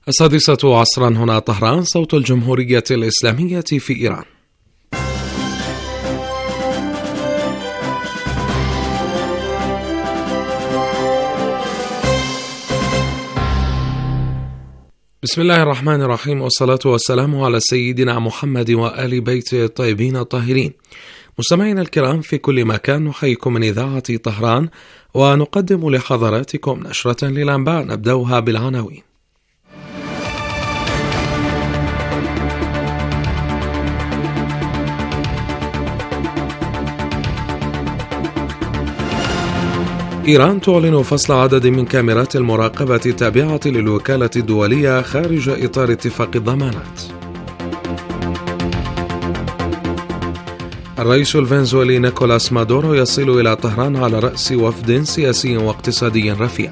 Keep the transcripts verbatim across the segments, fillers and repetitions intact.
السادسة عصرا هنا طهران، صوت الجمهورية الإسلامية في إيران. بسم الله الرحمن الرحيم، والصلاة والسلام على سيدنا محمد وآل بيت الطيبين الطاهرين. مستمعينا الكرام في كل مكان، نحييكم من إذاعة طهران ونقدم لحضراتكم نشرة للأنباء نبدأها بالعناوين. إيران تعلن فصل عدد من كاميرات المراقبة التابعة للوكالة الدولية خارج إطار اتفاق الضمانات. الرئيس الفنزويلي نيكولاس مادورو يصل إلى طهران على رأس وفد سياسي واقتصادي رفيع.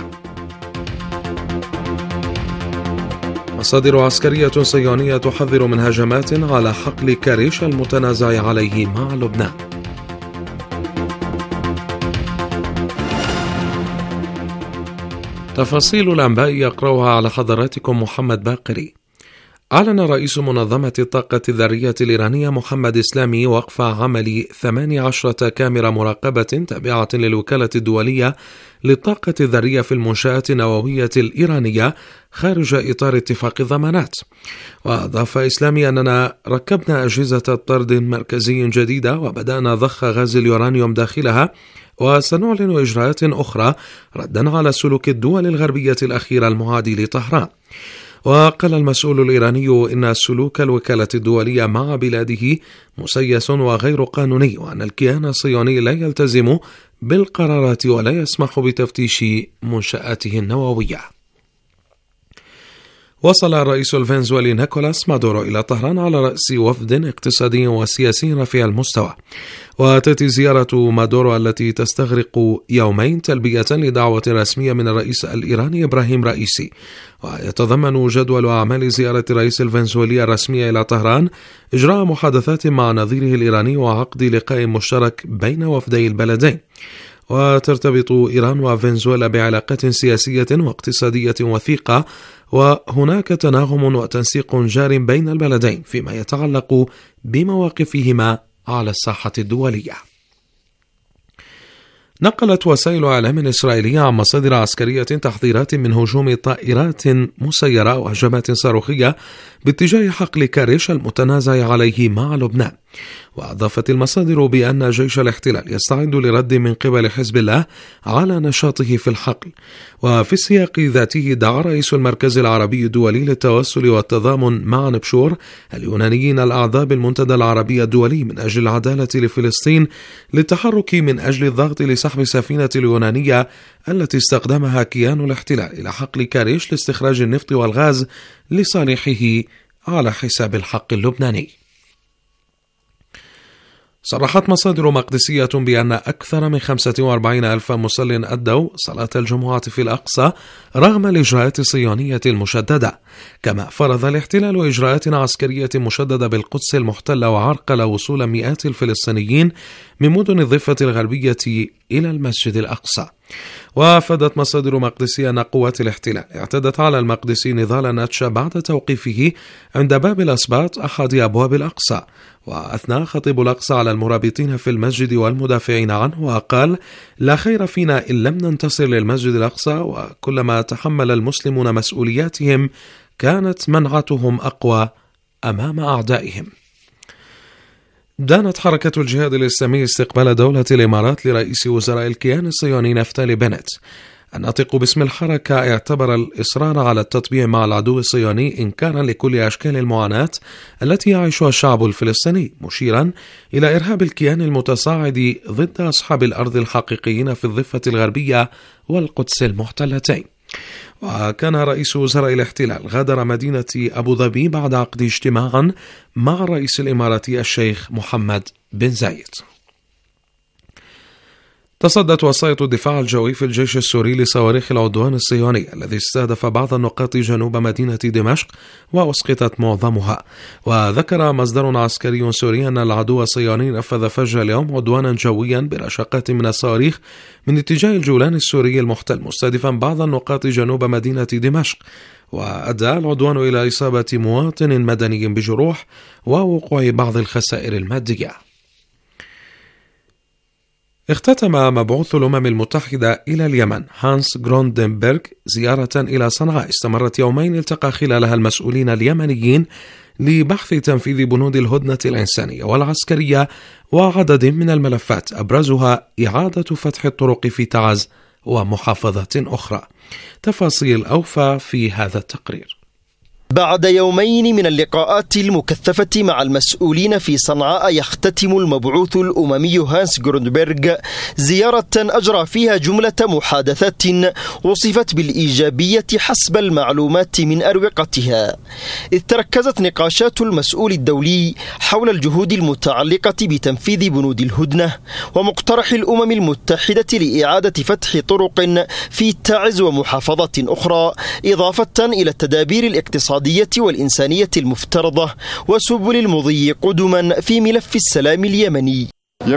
مصادر عسكرية صهيونية تحذر من هجمات على حقل كاريش المتنازع عليه مع لبنان. تفاصيل الأنباء يقرأها على حضراتكم محمد باقري. أعلن رئيس منظمة الطاقة الذرية الإيرانية محمد إسلامي وقف عمل ثمانية عشرة كاميرا مراقبة تابعة للوكالة الدولية للطاقة الذرية في المنشآت النووية الإيرانية خارج إطار اتفاق الضمانات. وأضاف إسلامي أننا ركبنا أجهزة طرد مركزي جديدة وبدأنا ضخ غاز اليورانيوم داخلها، وسنعلن إجراءات أخرى ردا على سلوك الدول الغربية الأخيرة المعادي لطهران. وقال المسؤول الإيراني إن سلوك الوكالة الدولية مع بلاده مسيس وغير قانوني، وأن الكيان الصهيوني لا يلتزم بالقرارات ولا يسمح بتفتيش منشآته النووية. وصل الرئيس الفنزويلي نيكولاس مادورو إلى طهران على رأس وفد اقتصادي وسياسي رفيع المستوى. وتأتي زيارة مادورو التي تستغرق يومين تلبية لدعوة رسمية من الرئيس الإيراني إبراهيم رئيسي. ويتضمن جدول أعمال زيارة الرئيس الفنزويلي الرسمية إلى طهران إجراء محادثات مع نظيره الإيراني وعقد لقاء مشترك بين وفدي البلدين. وترتبط إيران وفنزويلا بعلاقات سياسية واقتصادية وثيقة، وهناك تناغم وتنسيق جار بين البلدين فيما يتعلق بمواقفهما على الساحة الدولية. نقلت وسائل إعلام إسرائيلية عن مصادر عسكرية تحذيرات من هجوم طائرات مسيرة وهجمات صاروخية باتجاه حقل كاريش المتنازع عليه مع لبنان. وأضافت المصادر بأن جيش الاحتلال يستعد لرد من قبل حزب الله على نشاطه في الحقل. وفي السياق ذاته دعا رئيس المركز العربي الدولي للتوسل والتضامن مع نبشور اليونانيين الأعضاء بالمنتدى العربي الدولي من أجل العدالة لفلسطين للتحرك من أجل الضغط لسحب السفينة اليونانية التي استخدمها كيان الاحتلال إلى حقل كاريش لاستخراج النفط والغاز لصالحه على حساب الحق اللبناني. صرحت مصادر مقدسية بأن أكثر من خمسة وأربعين ألف مصل أدوا صلاة الجمعة في الأقصى رغم الإجراءات الصهيونية المشددة. كما فرض الاحتلال إجراءات عسكرية مشددة بالقدس المحتلة وعرقل وصول مئات الفلسطينيين من مدن الضفة الغربية إلى المسجد الأقصى. وافادت مصادر مقدسية أن قوات الاحتلال اعتدت على المقدسي نضال ناتشا بعد توقيفه عند باب الأسباط أحد أبواب الأقصى. وأثنى خطيب الأقصى على المرابطين في المسجد والمدافعين عنه وقال: لا خير فينا إن لم ننتصر للمسجد الأقصى، وكلما تحمل المسلمون مسؤولياتهم كانت منعتهم أقوى أمام أعدائهم. دانت حركة الجهاد الإسلامي استقبال دولة الإمارات لرئيس وزراء الكيان الصهيوني نفتالي بنت. الناطق باسم الحركة اعتبر الإصرار على التطبيع مع العدو الصهيوني إنكارا لكل أشكال المعاناة التي يعيشها الشعب الفلسطيني، مشيرا إلى إرهاب الكيان المتصاعد ضد أصحاب الأرض الحقيقيين في الضفة الغربية والقدس المحتلتين. وكان رئيس وزراء الاحتلال غادر مدينة أبو ظبي بعد عقد اجتماع مع الرئيس الإماراتي الشيخ محمد بن زايد. تصدت وسائط الدفاع الجوي في الجيش السوري لصواريخ العدوان الصهيوني الذي استهدف بعض النقاط جنوب مدينة دمشق وأسقطت معظمها. وذكر مصدر عسكري سوري أن العدو الصهيوني نفذ فجر اليوم عدوانا جويا برشقات من الصواريخ من اتجاه الجولان السوري المحتل مستهدفا بعض النقاط جنوب مدينة دمشق، وأدى العدوان إلى إصابة مواطن مدني بجروح ووقوع بعض الخسائر المادية. اختتم مبعوث الأمم المتحدة إلى اليمن هانس جروندنبرغ زيارة إلى صنعاء استمرت يومين التقى خلالها المسؤولين اليمنيين لبحث تنفيذ بنود الهدنة الإنسانية والعسكرية وعدد من الملفات أبرزها إعادة فتح الطرق في تعز ومحافظات أخرى. تفاصيل أوفى في هذا التقرير. بعد يومين من اللقاءات المكثفة مع المسؤولين في صنعاء، يختتم المبعوث الأممي هانس جروندبرغ زيارة أجرى فيها جملة محادثات وصفت بالإيجابية حسب المعلومات من أروقتها، إذ تركزت نقاشات المسؤول الدولي حول الجهود المتعلقة بتنفيذ بنود الهدنة ومقترح الأمم المتحدة لإعادة فتح طرق في تعز ومحافظات أخرى، إضافة إلى التدابير الاقتصادية والإنسانية المفترضة وسبل المضي قدما في ملف السلام اليمني.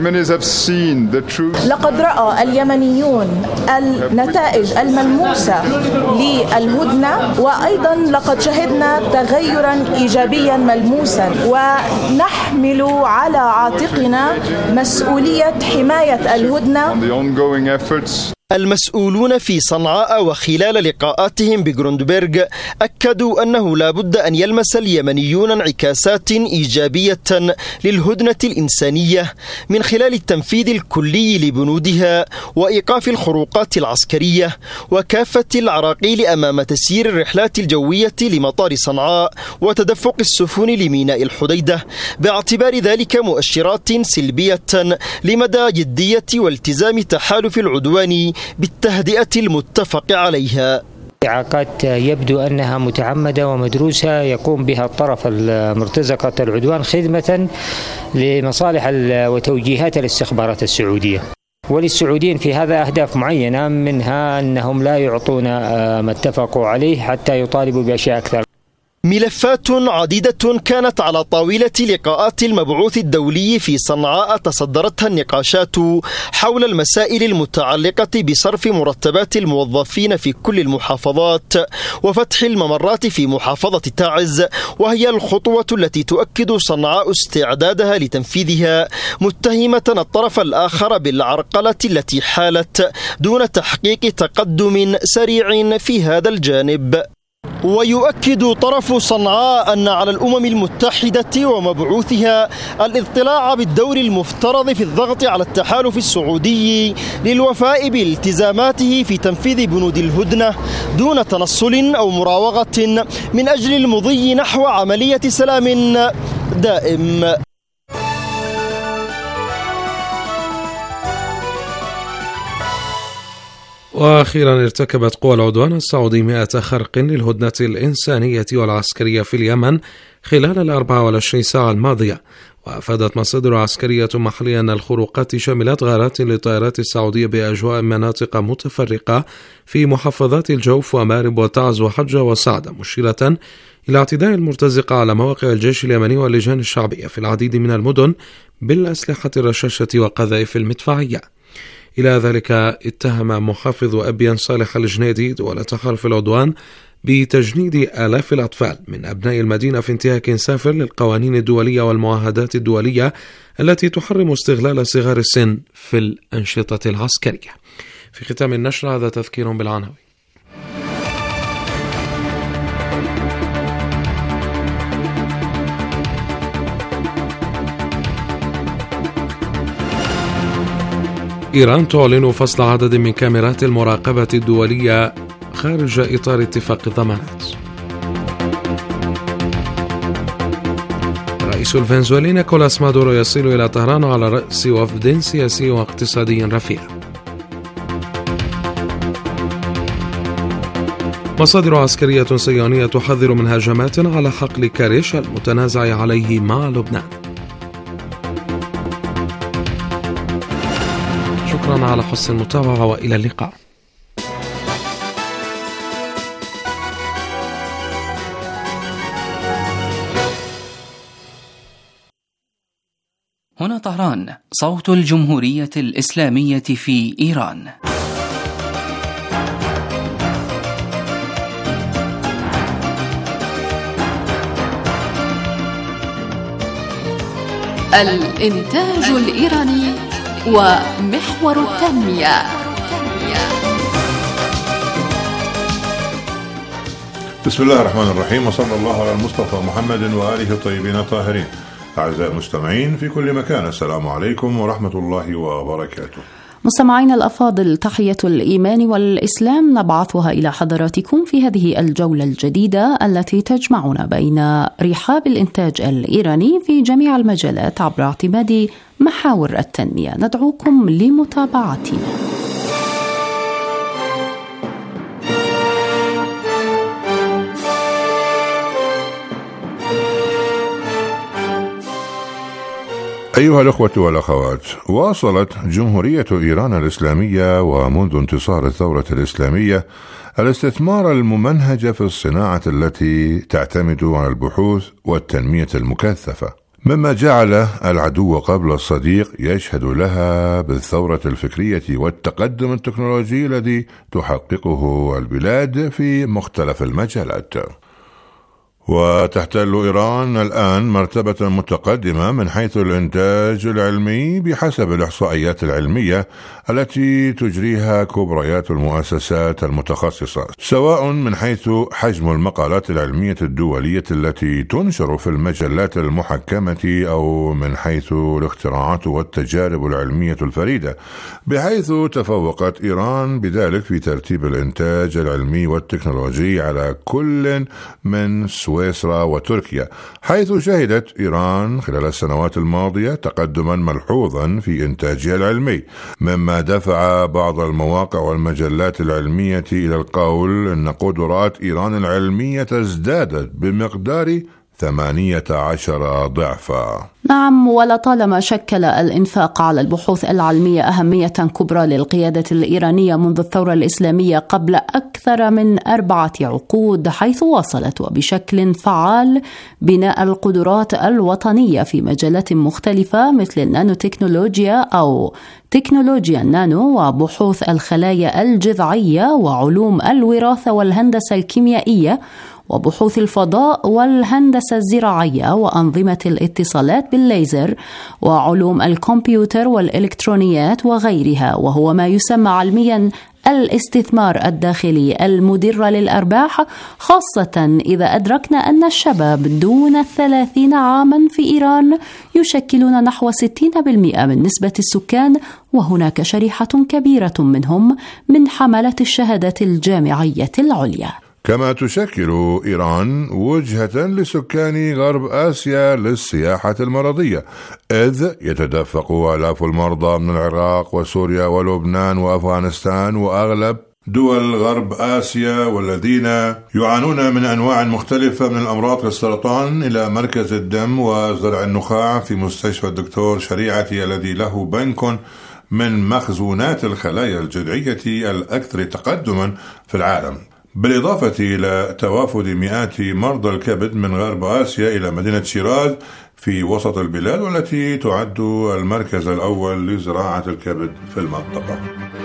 لقد رأى اليمنيون النتائج الملموسة للهدنة، وأيضا لقد شهدنا تغيرا إيجابيا ملموسا، ونحمل على عاتقنا مسؤولية حماية الهدنة. المسؤولون في صنعاء وخلال لقاءاتهم بجروندبرغ أكدوا أنه لا بد أن يلمس اليمنيون انعكاسات إيجابية للهدنة الإنسانية من خلال التنفيذ الكلي لبنودها وإيقاف الخروقات العسكرية وكافة العراقيل أمام تسيير الرحلات الجوية لمطار صنعاء وتدفق السفن لميناء الحديدة، باعتبار ذلك مؤشرات سلبية لمدى جدية والتزام تحالف العدوان بالتهدئة المتفق عليها. إعاقات يبدو أنها متعمدة ومدروسة يقوم بها الطرف المرتزقة العدوان خدمة لمصالح وتوجيهات الاستخبارات السعودية، وللسعوديين في هذا أهداف معينة، منها أنهم لا يعطون ما اتفقوا عليه حتى يطالبوا بأشياء أكثر. ملفات عديدة كانت على طاولة لقاءات المبعوث الدولي في صنعاء تصدرتها النقاشات حول المسائل المتعلقة بصرف مرتبات الموظفين في كل المحافظات وفتح الممرات في محافظة تعز، وهي الخطوة التي تؤكد صنعاء استعدادها لتنفيذها، متهمة الطرف الآخر بالعرقلة التي حالت دون تحقيق تقدم سريع في هذا الجانب. ويؤكد طرف صنعاء أن على الأمم المتحدة ومبعوثها الاطلاع بالدور المفترض في الضغط على التحالف السعودي للوفاء بالتزاماته في تنفيذ بنود الهدنة دون تنصل أو مراوغة من أجل المضي نحو عملية سلام دائم. وأخيرا ارتكبت قوى العدوان السعودي مئة خرق للهدنة الإنسانية والعسكرية في اليمن خلال الأربع والعشرين ساعة الماضية. وأفادت مصادر عسكرية محلية أن الخروقات شملت غارات للطائرات السعودية بأجواء مناطق متفرقة في محافظات الجوف ومارب وتعز وحجة وسعدة، مشيرة إلى اعتداء المرتزقة على مواقع الجيش اليمني واللجان الشعبية في العديد من المدن بالأسلحة الرشاشة وقذائف المدفعية. إلى ذلك اتهم محافظ أبيان صالح الجنيدي دولة تحالف العدوان بتجنيد آلاف الأطفال من أبناء المدينة في انتهاك سافر للقوانين الدولية والمعاهدات الدولية التي تحرم استغلال صغار السن في الأنشطة العسكرية. في ختام النشر هذا تذكير بالعناوين. إيران تعلن فصل عدد من كاميرات المراقبة الدولية خارج إطار اتفاق الضمانات. رئيس الفنزويلا نيكولاس مادورو يصل إلى طهران على رأس وفد سياسي واقتصادي رفيع. مصادر عسكرية صهيونية تحذر من هجمات على حقل كاريش المتنازع عليه مع لبنان. شكرا على حسن المتابعة وإلى اللقاء. هنا طهران، صوت الجمهورية الإسلامية في إيران. الإنتاج الإيراني ومحور التنمية. بسم الله الرحمن الرحيم، وصلى الله على المصطفى محمد وآله الطيبين الطاهرين. أعزائي المستمعين في كل مكان، السلام عليكم ورحمة الله وبركاته. مستمعينا الأفاضل، تحية الإيمان والإسلام نبعثها إلى حضراتكم في هذه الجولة الجديدة التي تجمعنا بين رحاب الإنتاج الإيراني في جميع المجالات عبر اعتماد محاور التنمية. ندعوكم لمتابعتنا. أيها الأخوة والأخوات، واصلت جمهورية إيران الإسلامية ومنذ انتصار الثورة الإسلامية الاستثمار الممنهج في الصناعة التي تعتمد على البحوث والتنمية المكثفة، مما جعل العدو قبل الصديق يشهد لها بالثورة الفكرية والتقدم التكنولوجي الذي تحققه البلاد في مختلف المجالات. وتحتل إيران الآن مرتبة متقدمة من حيث الإنتاج العلمي بحسب الإحصائيات العلمية التي تجريها كبريات المؤسسات المتخصصة، سواء من حيث حجم المقالات العلمية الدولية التي تنشر في المجلات المحكمة أو من حيث الاختراعات والتجارب العلمية الفريدة، بحيث تفوقت إيران بذلك في ترتيب الإنتاج العلمي والتكنولوجي على كل من سويسرا وتركيا، حيث شهدت إيران خلال السنوات الماضية تقدما ملحوظا في إنتاجها العلمي، مما دفع بعض المواقع والمجلات العلمية إلى القول أن قدرات إيران العلمية ازدادت بمقدار ثمانية عشر ضعفا. نعم، ولطالما شكل الإنفاق على البحوث العلمية أهمية كبرى للقيادة الإيرانية منذ الثورة الإسلامية قبل أكثر من أربعة عقود، حيث واصلت وبشكل فعال بناء القدرات الوطنية في مجالات مختلفة مثل النانو تكنولوجيا أو تكنولوجيا النانو، وبحوث الخلايا الجذعية، وعلوم الوراثة والهندسة الكيميائية، وبحوث الفضاء والهندسة الزراعية، وأنظمة الاتصالات بالليزر، وعلوم الكمبيوتر والإلكترونيات وغيرها، وهو ما يسمى علميا الاستثمار الداخلي المدر للأرباح، خاصة إذا أدركنا أن الشباب دون الثلاثين عاما في إيران يشكلون نحو ستين بالمئة من نسبة السكان، وهناك شريحة كبيرة منهم من حملة الشهادات الجامعية العليا. كما تشكل إيران وجهة لسكان غرب آسيا للسياحة المرضية، إذ يتدفق آلاف المرضى من العراق وسوريا ولبنان وأفغانستان وأغلب دول غرب آسيا والذين يعانون من أنواع مختلفة من الأمراض كالسرطان إلى مركز الدم وزرع النخاع في مستشفى الدكتور شريعتي الذي له بنك من مخزونات الخلايا الجذعية الأكثر تقدما في العالم، بالإضافة إلى توافد مئات مرضى الكبد من غرب آسيا إلى مدينة شيراز في وسط البلاد، والتي تعد المركز الأول لزراعة الكبد في المنطقة.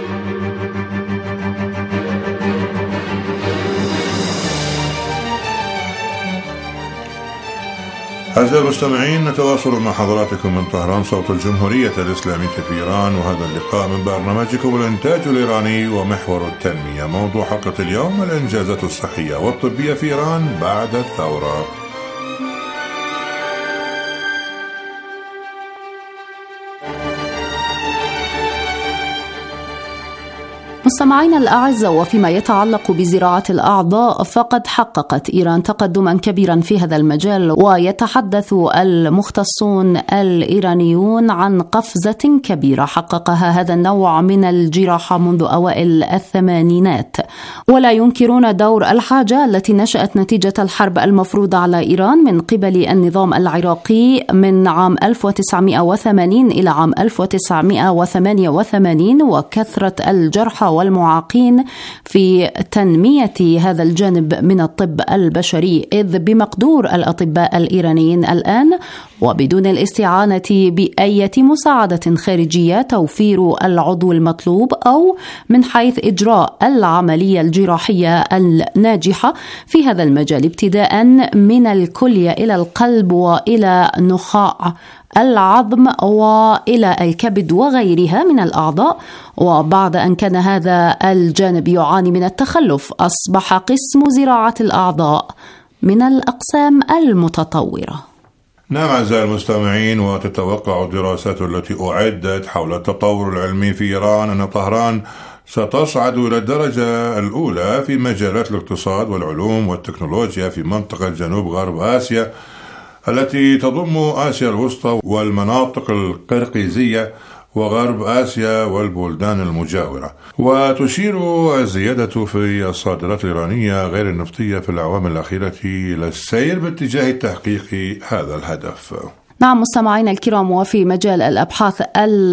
أعزائي المستمعين، نتواصل مع حضراتكم من طهران، صوت الجمهورية الإسلامية في إيران، وهذا اللقاء من برنامجكم الإنتاج الإيراني ومحور التنمية. موضوع حلقة اليوم: الإنجازات الصحية والطبية في إيران بعد الثورة. مستمعينا الأعزة، وفيما يتعلق بزراعة الأعضاء فقد حققت إيران تقدما كبيرا في هذا المجال، ويتحدث المختصون الإيرانيون عن قفزة كبيرة حققها هذا النوع من الجراحة منذ أوائل الثمانينات، ولا ينكرون دور الحاجة التي نشأت نتيجة الحرب المفروضة على إيران من قبل النظام العراقي من عام ألف وتسعمائة وثمانين إلى عام ألف وتسعمائة وثمانية وثمانين، وكثرة الجرحى والمعاقين في تنمية هذا الجانب من الطب البشري، إذ بمقدور الأطباء الإيرانيين الآن وبدون الاستعانة بأي مساعدة خارجية توفير العضو المطلوب أو من حيث إجراء العملية الجراحية الناجحة في هذا المجال، ابتداء من الكلية إلى القلب وإلى نخاع العظم وإلى الكبد وغيرها من الأعضاء. وبعد أن كان هذا الجانب يعاني من التخلف، أصبح قسم زراعة الأعضاء من الأقسام المتطورة. نعم أعزائي المستمعين، وتتوقع الدراسات التي أعدت حول التطور العلمي في إيران أن طهران ستصعد إلى الدرجة الأولى في مجالات الاقتصاد والعلوم والتكنولوجيا في منطقة جنوب غرب آسيا التي تضم آسيا الوسطى والمناطق القرقيزية وغرب آسيا والبلدان المجاورة. وتشير الزيادة في الصادرات الإيرانية غير النفطية في الأعوام الأخيرة إلى السير باتجاه تحقيق هذا الهدف. نعم مستمعينا الكرام، وفي مجال الأبحاث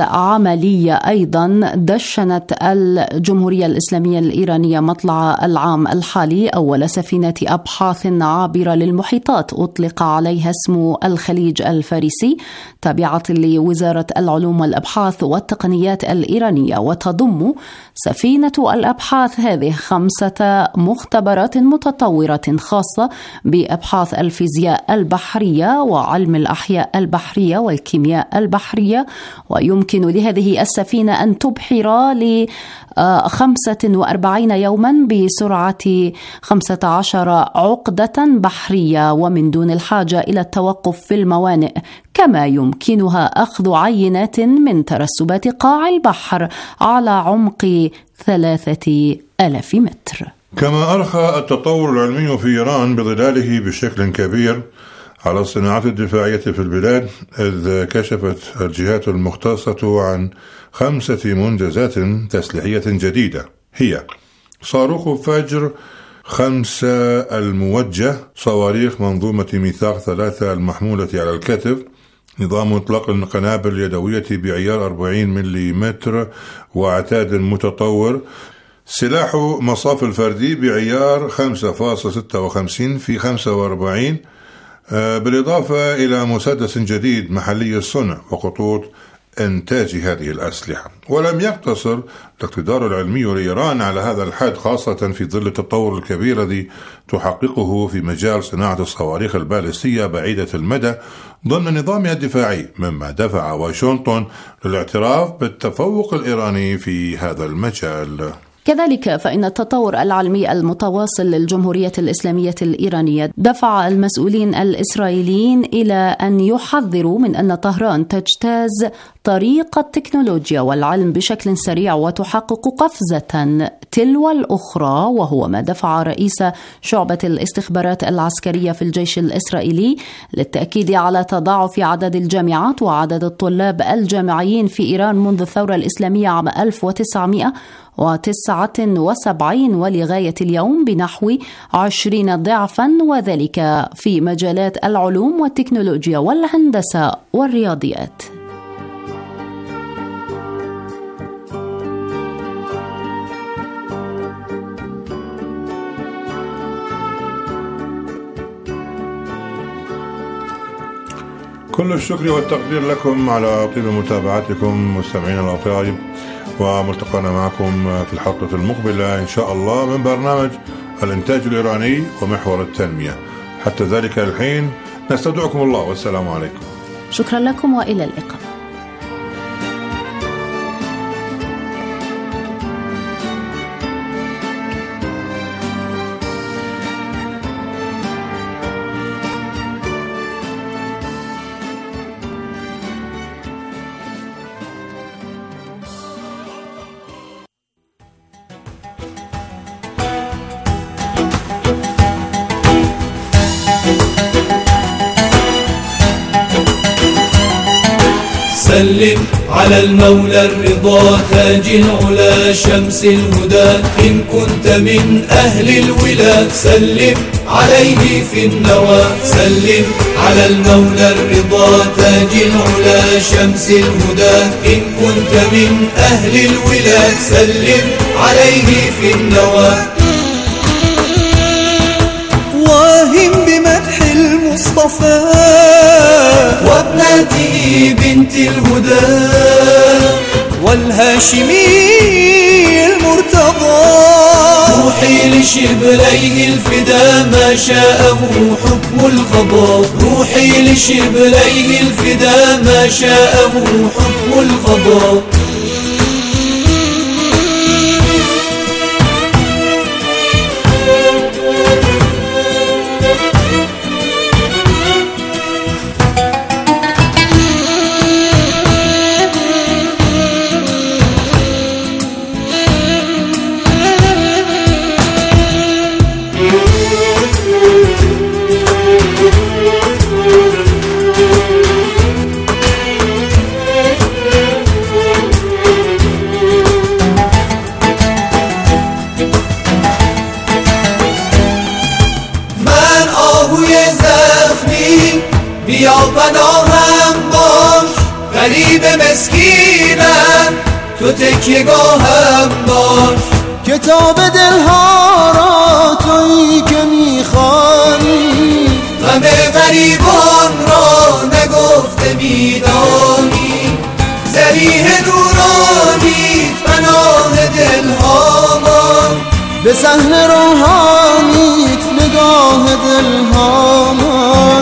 العملية أيضا دشنت الجمهورية الإسلامية الإيرانية مطلع العام الحالي أول سفينة أبحاث عابرة للمحيطات أطلق عليها اسم الخليج الفارسي، تابعة لوزارة العلوم والأبحاث والتقنيات الإيرانية، وتضم سفينة الأبحاث هذه خمسة مختبرات متطورة خاصة بأبحاث الفيزياء البحرية وعلم الأحياء البحرية والكيمياء البحرية. ويمكن لهذه السفينة أن تبحر لخمسة وأربعين يوما بسرعة خمسة عشر عقدة بحرية ومن دون الحاجة إلى التوقف في الموانئ، كما يمكنها أخذ عينات من ترسبات قاع البحر على عمق ثلاثة آلاف متر. كما أرخى التطور العلمي في إيران بظلاله بشكل كبير على الصناعات الدفاعية في البلاد، إذ كشفت الجهات المختصة عن خمسة منجزات تسليحية جديدة، هي صاروخ فجر خمسة الموجه، صواريخ منظومة ميثاق ثلاثة المحمولة على الكتف، نظام إطلاق القنابل اليدوية بعيار أربعين مليمتر وعتاد متطور، سلاح مصاف الفردي بعيار خمسة فاصلة ستة وخمسين في خمسة وأربعين، بالإضافة إلى مسدس جديد محلي الصنع وخطوط إنتاج هذه الأسلحة. ولم يقتصر الاقتدار العلمي لإيران على هذا الحد، خاصة في ظل التطور الكبير الذي تحققه في مجال صناعة الصواريخ البالستية بعيدة المدى ضمن نظامها الدفاعي، مما دفع واشنطن للاعتراف بالتفوق الإيراني في هذا المجال. كذلك فإن التطور العلمي المتواصل للجمهورية الإسلامية الإيرانية دفع المسؤولين الإسرائيليين إلى أن يحذروا من أن طهران تجتاز طريق التكنولوجيا والعلم بشكل سريع وتحقق قفزة تلو الأخرى، وهو ما دفع رئيس شعبة الاستخبارات العسكرية في الجيش الإسرائيلي للتأكيد على تضاعف عدد الجامعات وعدد الطلاب الجامعيين في إيران منذ الثورة الإسلامية عام ألف وتسعمائة وتسعة وسبعين ولغاية اليوم بنحو عشرين ضعفا، وذلك في مجالات العلوم والتكنولوجيا والهندسة والرياضيات. كل الشكر والتقدير لكم على طيب متابعتكم مستمعين الأطيب، وملتقانا معكم في الحلقة المقبلة إن شاء الله من برنامج الإنتاج الإيراني ومحور التنمية. حتى ذلك الحين نستودعكم الله والسلام عليكم. شكرا لكم وإلى اللقاء. سلم على المولى الرضا تاج العلا شمس الهدى إن كنت من أهل الولا سلم عليه في النوى سلم على المولى الرضا تاج العلا شمس الهدى إن كنت من أهل الولا سلم عليه في النوى واهم بمدح المصطفى وابنته بنت الهدى والهاشمي المرتضى روحي لشبليه الفدا ما شاءه حكم القضاء روحي لشبليه الفدا ما شاءه حكم القضاء بیا پناهم باش غریب مسکینم تو تکیه‌گاهم باش کتاب دلها را تویی که میخوانی غم غریبان را نگفته میدانی ذریح نورانی پناه دلها من به صحن روحانیت نگاه دلها من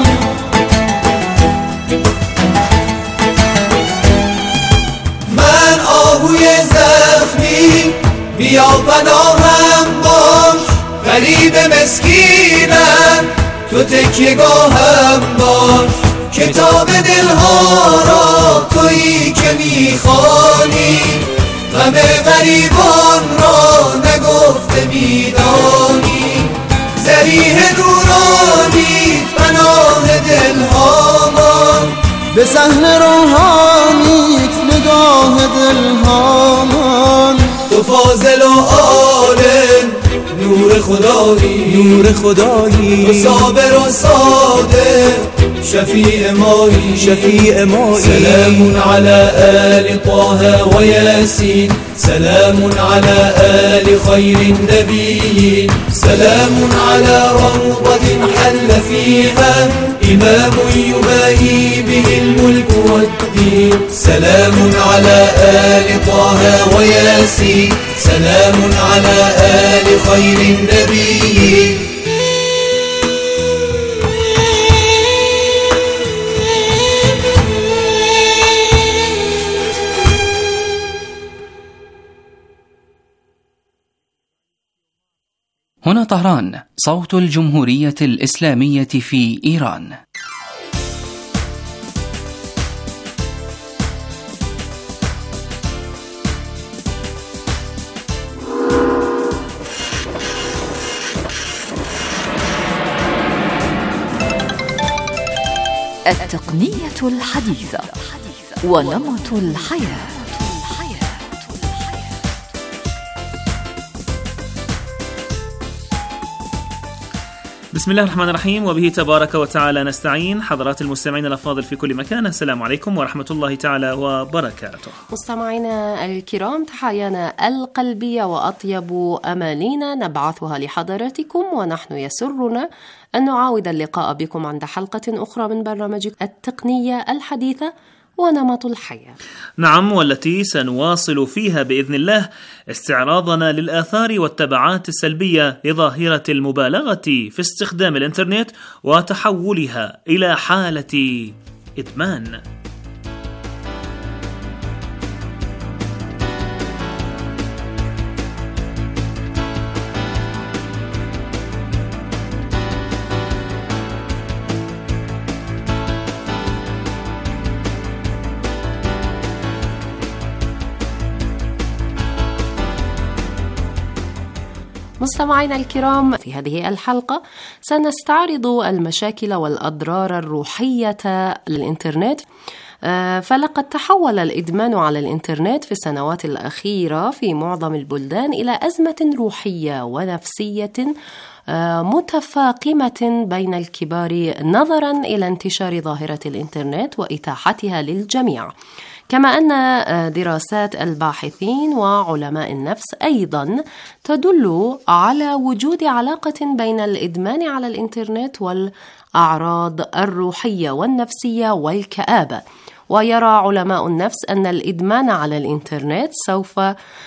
آهوی زخمی بیا پناهم باش غریب مسکینم تو تکیه‌گاهم باش کتاب دلها را تویی که میخوانی غم غریبان را نگفته میدانی ذریح نورانی پناه دلها من به صحن روحانیت نگاه دلها من تو فاضل و عالم نور خدایی نور خدایی تو صابر و صادق شفیع مایی شفیع مایی سلام على آل طه و یاسین سلام على آل خیر النبیین سلام على روضة حل فيها إمام يباهي به الملك والدين سلام على آل طه وياسين سلام على آل خير النبيين هنا طهران صوت الجمهورية الإسلامية في إيران. التقنية الحديثة ونمط الحياة. بسم الله الرحمن الرحيم، وبه تبارك وتعالى نستعين. حضرات المستمعين الأفاضل في كل مكان، السلام عليكم ورحمة الله تعالى وبركاته. مستمعينا الكرام، تحايانا القلبية وأطيب أمانينا نبعثها لحضراتكم، ونحن يسرنا أن نعاود اللقاء بكم عند حلقة أخرى من برنامج التقنية الحديثة ونمط الحياة. نعم، والتي سنواصل فيها بإذن الله استعراضنا للآثار والتبعات السلبية لظاهرة المبالغة في استخدام الإنترنت وتحولها إلى حالة إدمان. مستمعينا الكرام، في هذه الحلقة سنستعرض المشاكل والأضرار الروحية للإنترنت، فلقد تحول الإدمان على الإنترنت في السنوات الأخيرة في معظم البلدان إلى أزمة روحية ونفسية متفاقمة بين الكبار نظرا إلى انتشار ظاهرة الإنترنت وإتاحتها للجميع. كما أن دراسات الباحثين وعلماء النفس أيضا تدل على وجود علاقة بين الإدمان على الإنترنت والأعراض الروحية والنفسية والكآبة. ويرى علماء النفس أن الإدمان على الإنترنت سوف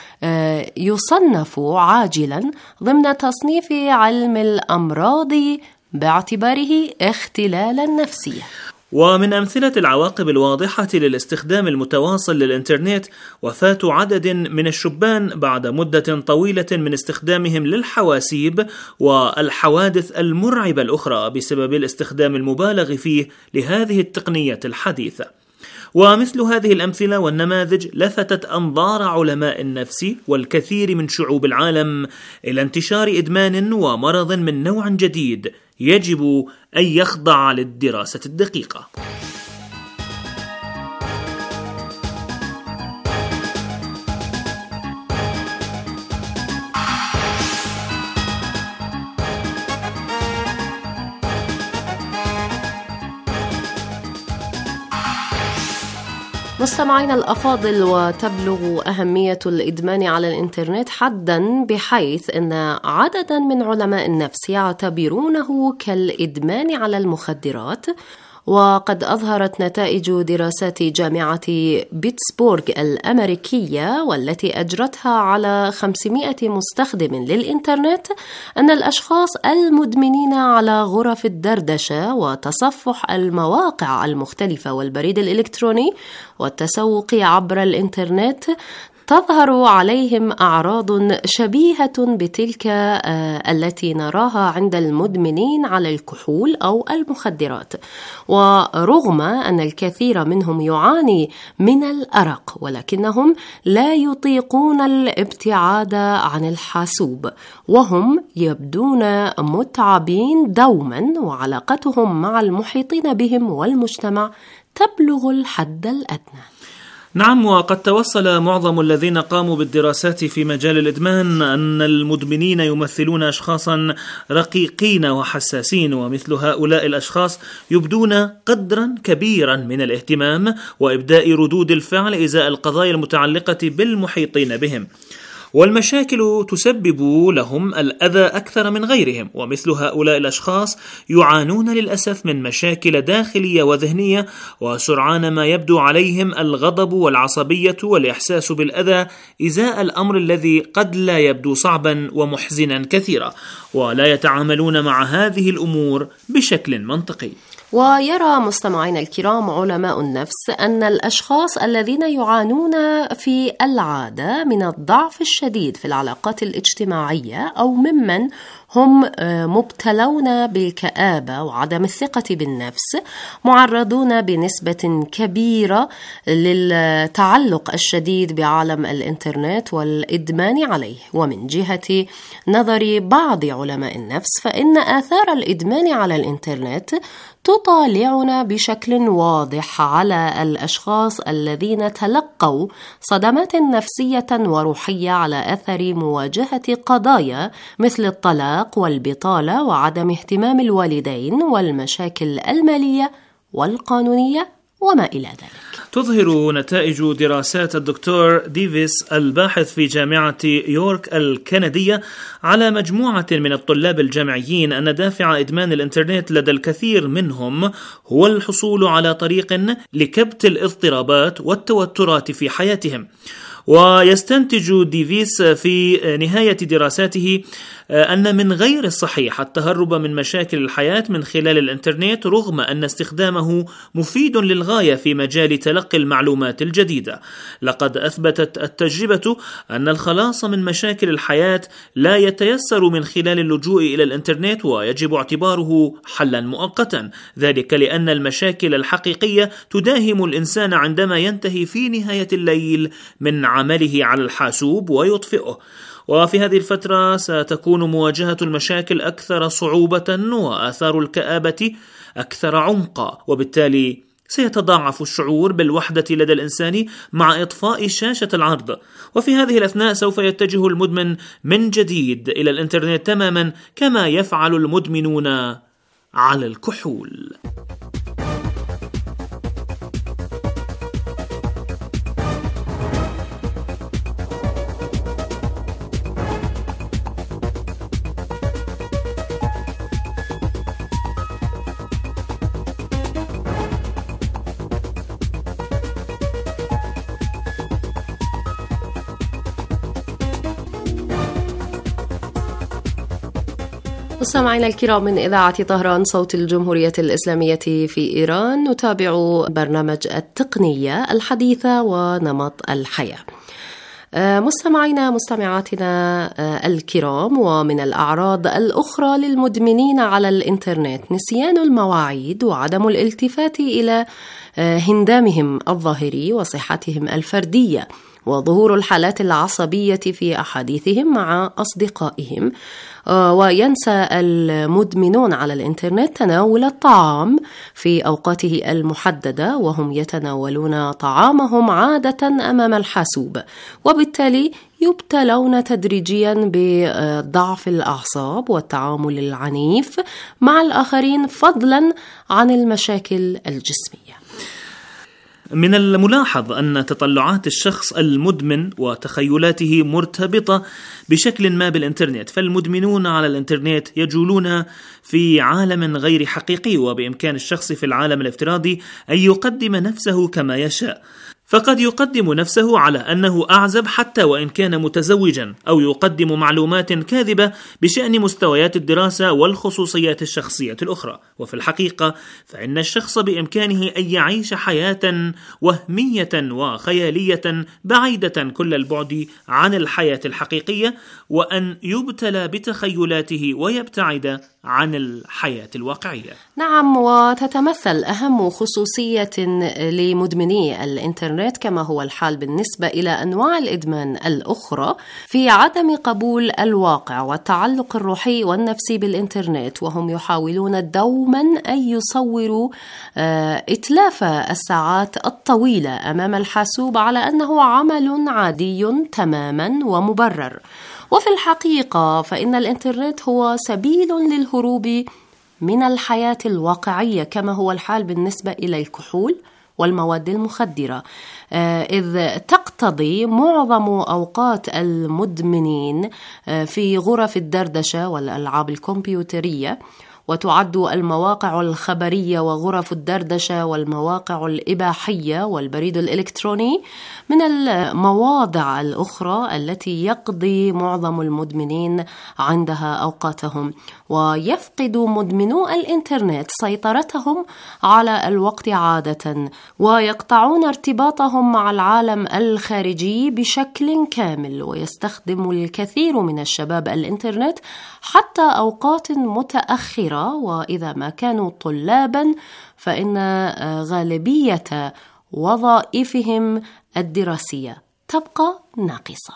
يصنف عاجلا ضمن تصنيف علم الأمراض باعتباره اختلالا نفسيا. ومن أمثلة العواقب الواضحة للاستخدام المتواصل للإنترنت وفاة عدد من الشبان بعد مدة طويلة من استخدامهم للحواسيب والحوادث المرعبة الأخرى بسبب الاستخدام المبالغ فيه لهذه التقنية الحديثة. ومثل هذه الأمثلة والنماذج لفتت أنظار علماء النفس والكثير من شعوب العالم إلى انتشار إدمان ومرض من نوع جديد يجب أن يخضع للدراسة الدقيقة. مستمعينا الأفاضل، وتبلغ أهمية الإدمان على الإنترنت حداً بحيث أن عدداً من علماء النفس يعتبرونه كالإدمان على المخدرات. وقد أظهرت نتائج دراسات جامعة بيتسبورغ الأمريكية والتي أجرتها على خمسمائة مستخدم للإنترنت أن الأشخاص المدمنين على غرف الدردشة وتصفح المواقع المختلفة والبريد الإلكتروني والتسوق عبر الإنترنت تظهر عليهم أعراض شبيهة بتلك التي نراها عند المدمنين على الكحول أو المخدرات. ورغم أن الكثير منهم يعاني من الأرق، ولكنهم لا يطيقون الابتعاد عن الحاسوب، وهم يبدون متعبين دوما، وعلاقتهم مع المحيطين بهم والمجتمع تبلغ الحد الأدنى. نعم، وقد توصل معظم الذين قاموا بالدراسات في مجال الإدمان أن المدمنين يمثلون أشخاصا رقيقين وحساسين، ومثل هؤلاء الأشخاص يبدون قدرا كبيرا من الاهتمام وإبداء ردود الفعل إزاء القضايا المتعلقة بالمحيطين بهم، والمشاكل تسبب لهم الأذى أكثر من غيرهم. ومثل هؤلاء الأشخاص يعانون للأسف من مشاكل داخلية وذهنية، وسرعان ما يبدو عليهم الغضب والعصبية والإحساس بالأذى إزاء الأمر الذي قد لا يبدو صعبا ومحزنا كثيرا، ولا يتعاملون مع هذه الأمور بشكل منطقي. ويرى مستمعين الكرام علماء النفس أن الأشخاص الذين يعانون في العادة من الضعف الشديد في العلاقات الاجتماعية أو ممن هم مبتلون بالكآبة وعدم الثقة بالنفس معرضون بنسبة كبيرة للتعلق الشديد بعالم الإنترنت والإدمان عليه. ومن جهة نظر بعض علماء النفس فإن آثار الإدمان على الإنترنت تطالعنا بشكل واضح على الأشخاص الذين تلقوا صدمات نفسية وروحية على أثر مواجهة قضايا مثل الطلاق والبطالة وعدم اهتمام الوالدين والمشاكل المالية والقانونية وما إلى ذلك. تظهر نتائج دراسات الدكتور ديفيس الباحث في جامعة يورك الكندية على مجموعة من الطلاب الجامعيين أن دافع إدمان الإنترنت لدى الكثير منهم هو الحصول على طريق لكبت الاضطرابات والتوترات في حياتهم. ويستنتج ديفيس في نهاية دراساته أن من غير الصحيح التهرب من مشاكل الحياة من خلال الإنترنت، رغم أن استخدامه مفيد للغاية في مجال تلقي المعلومات الجديدة. لقد أثبتت التجربة أن الخلاص من مشاكل الحياة لا يتيسر من خلال اللجوء إلى الإنترنت، ويجب اعتباره حلا مؤقتا، ذلك لأن المشاكل الحقيقية تداهم الإنسان عندما ينتهي في نهاية الليل من عمله على الحاسوب ويطفئه. وفي هذه الفترة ستكون مواجهة المشاكل أكثر صعوبة وآثار الكآبة أكثر عمقا، وبالتالي سيتضاعف الشعور بالوحدة لدى الإنسان مع إطفاء شاشة العرض، وفي هذه الأثناء سوف يتجه المدمن من جديد إلى الإنترنت تماما كما يفعل المدمنون على الكحول. مستمعينا الكرام من إذاعة طهران صوت الجمهورية الإسلامية في إيران، نتابع برنامج التقنية الحديثة ونمط الحياة. مستمعينا مستمعاتنا الكرام، ومن الأعراض الأخرى للمدمنين على الإنترنت نسيان المواعيد وعدم الالتفات إلى هندامهم الظاهري وصحتهم الفردية، وظهور الحالات العصبية في أحاديثهم مع أصدقائهم. وينسى المدمنون على الإنترنت تناول الطعام في أوقاته المحددة، وهم يتناولون طعامهم عادة أمام الحاسوب، وبالتالي يبتلون تدريجيا بضعف الأعصاب والتعامل العنيف مع الآخرين، فضلا عن المشاكل الجسمية. من الملاحظ أن تطلعات الشخص المدمن وتخيلاته مرتبطة بشكل ما بالإنترنت، فالمدمنون على الإنترنت يجولون في عالم غير حقيقي، وبإمكان الشخص في العالم الافتراضي أن يقدم نفسه كما يشاء، فقد يقدم نفسه على أنه أعزب حتى وإن كان متزوجا، أو يقدم معلومات كاذبة بشأن مستويات الدراسة والخصوصيات الشخصية الأخرى. وفي الحقيقة فإن الشخص بإمكانه أن يعيش حياة وهمية وخيالية بعيدة كل البعد عن الحياة الحقيقية، وأن يبتلى بتخيلاته ويبتعد عن الحياة الواقعية. نعم، وتتمثل أهم خصوصية لمدمني الإنترنت كما هو الحال بالنسبة إلى أنواع الإدمان الأخرى في عدم قبول الواقع والتعلق الروحي والنفسي بالإنترنت، وهم يحاولون دوما أن يصوروا إتلاف الساعات الطويلة أمام الحاسوب على أنه عمل عادي تماما ومبرر. وفي الحقيقة فإن الإنترنت هو سبيل للهروب من الحياة الواقعية كما هو الحال بالنسبة إلى الكحول والمواد المخدرة، إذ تقتضي معظم أوقات المدمنين في غرف الدردشة والألعاب الكمبيوترية، وتعد المواقع الخبرية وغرف الدردشة والمواقع الإباحية والبريد الإلكتروني من المواضع الأخرى التي يقضي معظم المدمنين عندها أوقاتهم. ويفقد مدمنو الإنترنت سيطرتهم على الوقت عادة، ويقطعون ارتباطهم مع العالم الخارجي بشكل كامل، ويستخدم الكثير من الشباب الإنترنت حتى أوقات متأخرة، وإذا ما كانوا طلابا فإن غالبية وظائفهم الدراسية تبقى ناقصة.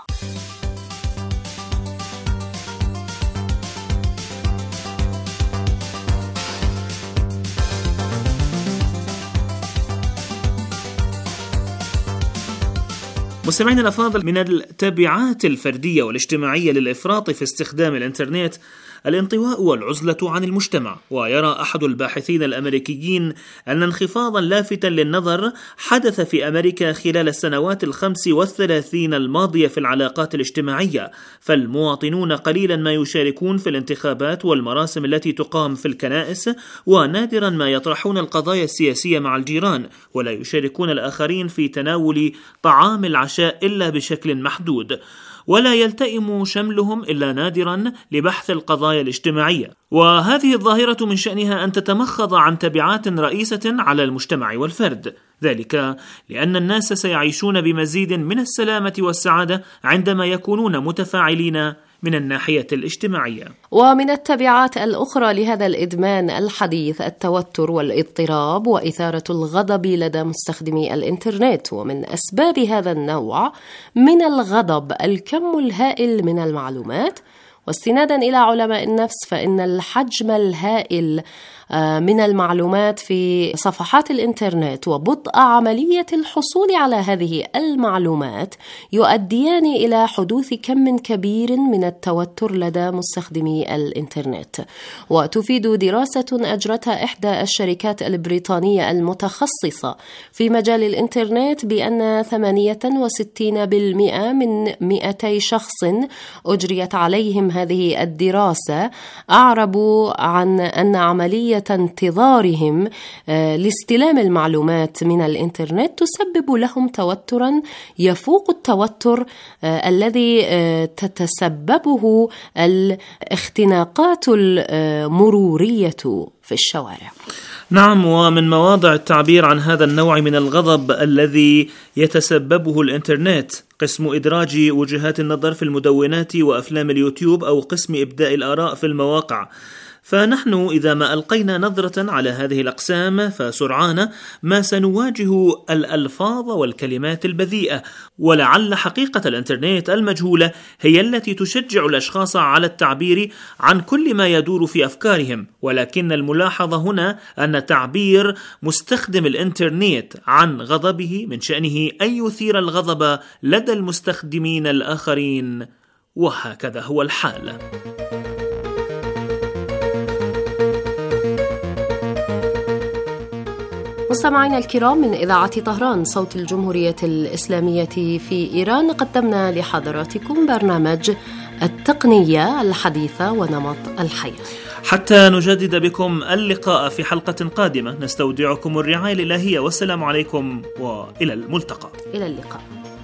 مستمعينا الأفاضل، من التبعات الفردية والاجتماعية للإفراط في استخدام الإنترنت الانطواء والعزلة عن المجتمع. ويرى أحد الباحثين الأمريكيين أن انخفاضا لافتا للنظر حدث في أمريكا خلال السنوات الخمس والثلاثين الماضية في العلاقات الاجتماعية، فالمواطنون قليلا ما يشاركون في الانتخابات والمراسم التي تقام في الكنائس، ونادرا ما يطرحون القضايا السياسية مع الجيران، ولا يشاركون الآخرين في تناول طعام العشاء إلا بشكل محدود، ولا يلتئم شملهم إلا نادرا لبحث القضايا الاجتماعية. وهذه الظاهرة من شأنها أن تتمخض عن تبعات رئيسة على المجتمع والفرد، ذلك لأن الناس سيعيشون بمزيد من السلامة والسعادة عندما يكونون متفاعلين من الناحية الاجتماعية. ومن التبعات الأخرى لهذا الإدمان الحديث التوتر والاضطراب وإثارة الغضب لدى مستخدمي الإنترنت. ومن أسباب هذا النوع من الغضب الكم الهائل من المعلومات واستنادا إلى علماء النفس فإن الحجم الهائل من المعلومات في صفحات الإنترنت وبطء عملية الحصول على هذه المعلومات يؤديان إلى حدوث كم كبير من التوتر لدى مستخدمي الإنترنت. وتفيد دراسة أجرتها إحدى الشركات البريطانية المتخصصة في مجال الإنترنت بأن ثمانية وستين بالمئة من مئتي شخص أجريت عليهم هذه الدراسة أعربوا عن أن عملية انتظارهم لاستلام المعلومات من الإنترنت تسبب لهم توترا يفوق التوتر الذي تتسببه الاختناقات المرورية في الشوارع. نعم، ومن مواضع التعبير عن هذا النوع من الغضب الذي يتسببه الإنترنت قسم إدراج وجهات النظر في المدونات وأفلام اليوتيوب أو قسم إبداء الآراء في المواقع. فنحن إذا ما ألقينا نظرة على هذه الأقسام فسرعان ما سنواجه الألفاظ والكلمات البذيئة، ولعل حقيقة الإنترنت المجهولة هي التي تشجع الأشخاص على التعبير عن كل ما يدور في أفكارهم. ولكن الملاحظة هنا أن تعبير مستخدم الإنترنت عن غضبه من شأنه أن يثير الغضب لدى المستخدمين الآخرين، وهكذا هو الحال. مستمعينا الكرام، من إذاعة طهران صوت الجمهورية الإسلامية في إيران قدمنا لحضراتكم برنامج التقنية الحديثة ونمط الحياة. حتى نجدد بكم اللقاء في حلقة قادمة نستودعكم الرعاية الإلهية، والسلام عليكم وإلى الملتقى. إلى اللقاء.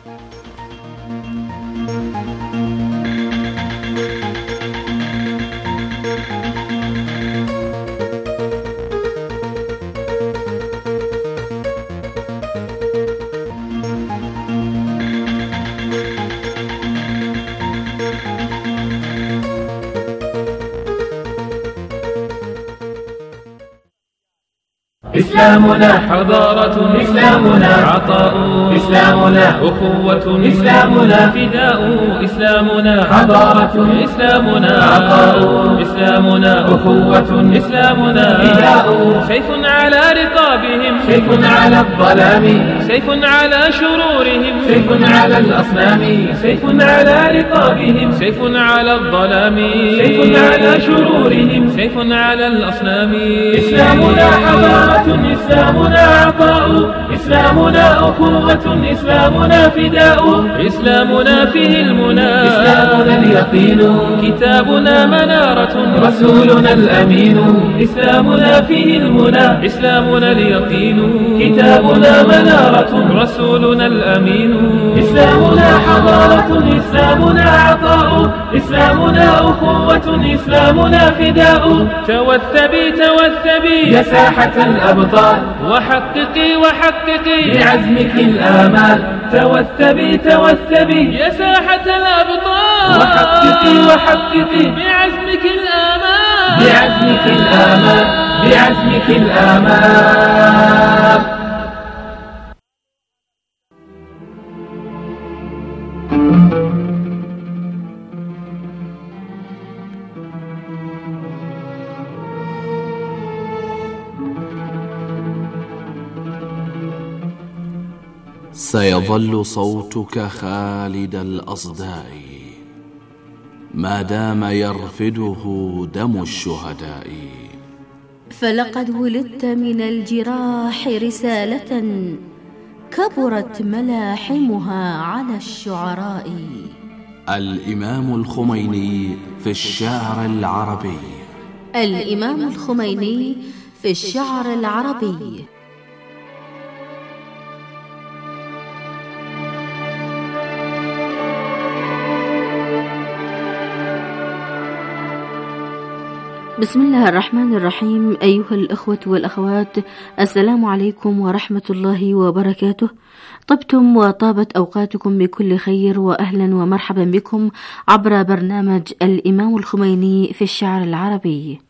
إسلامنا حضارة، إسلامنا عطاء، إسلامنا أخوة، إسلامنا فداء، إسلامنا حضارة، إسلامنا عطاء، إسلامنا أخوة، إسلامنا فداء. سيف على رقابهم، سيف على الظلام، سيف على شرورهم، سيف على الأصنام، سيف على رقابهم، سيف على الظلام، سيف على شرورهم، سيف على الأصنام. إسلامنا حضارة، إسلامنا عطاء، إسلامنا أخوة، إسلامنا فداء، إسلامنا فيه المنى، إسلامنا اليقين، كتابنا منارة، رسولنا الأمين، إسلامنا فيه المنى، إسلامنا اليقين، كتابنا منارة، رسولنا الأمين. إسلامنا حضارة، إسلامنا عطاء، إسلامنا أخوة، إسلامنا فداء. توثبي توثبي يا ساحة الأبطال، وحققي وحققي بعزمك الآمال. توثبي توثبي يا ساحة الأبطال، وحققي وحققي بعزمك الآمال، بعزمك الآمال، بعزمك الآمال. سيظل صوتك خالد الأصداء ما دام يرفده دم الشهداء. فلقد ولدت من الجراح رسالة كبرت ملاحمها على الشعراء. الإمام الخميني في الشعر العربي. الإمام الخميني في الشعر العربي. بسم الله الرحمن الرحيم. أيها الأخوة والأخوات، السلام عليكم ورحمة الله وبركاته. طبتم وطابت أوقاتكم بكل خير، وأهلا ومرحبا بكم عبر برنامج الإمام الخميني في الشعر العربي.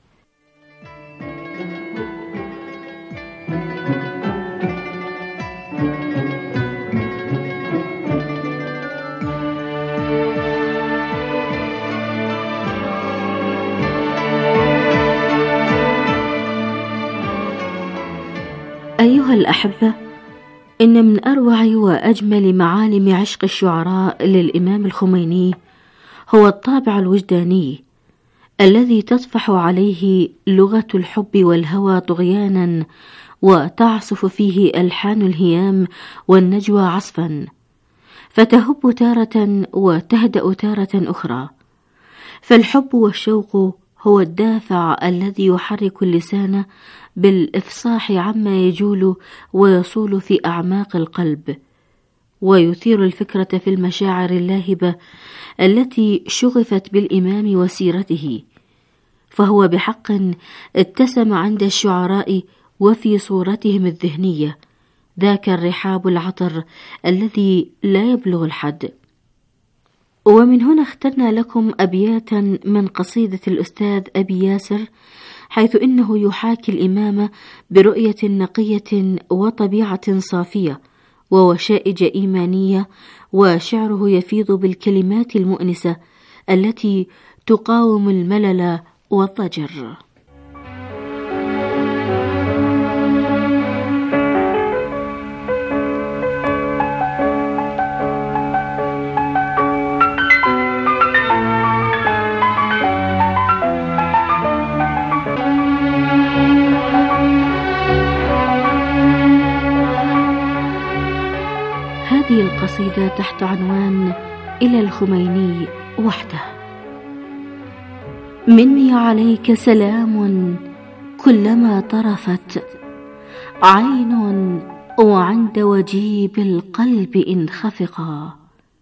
أيها الأحبة، إن من أروع وأجمل معالم عشق الشعراء للإمام الخميني هو الطابع الوجداني الذي تطفح عليه لغة الحب والهوى طغيانا، وتعصف فيه ألحان الهيام والنجوى عصفا، فتهب تارة وتهدأ تارة أخرى. فالحب والشوق هو الدافع الذي يحرك اللسان بالإفصاح عما يجول ويصول في أعماق القلب، ويثير الفكرة في المشاعر اللاهبة التي شغفت بالإمام وسيرته، فهو بحق اتسم عند الشعراء وفي صورتهم الذهنية ذاك الرحاب العطر الذي لا يبلغ الحد. ومن هنا اخترنا لكم أبياتا من قصيدة الأستاذ أبي ياسر، حيث إنه يحاكي الإمام برؤية نقية وطبيعة صافية ووشائج إيمانية، وشعره يفيض بالكلمات المؤنسة التي تقاوم الملل والضجر. هذه القصيدة تحت عنوان إلى الخميني وحده. مني عليك سلام كلما طرفت عين، وعند وجيب القلب إن خفقا،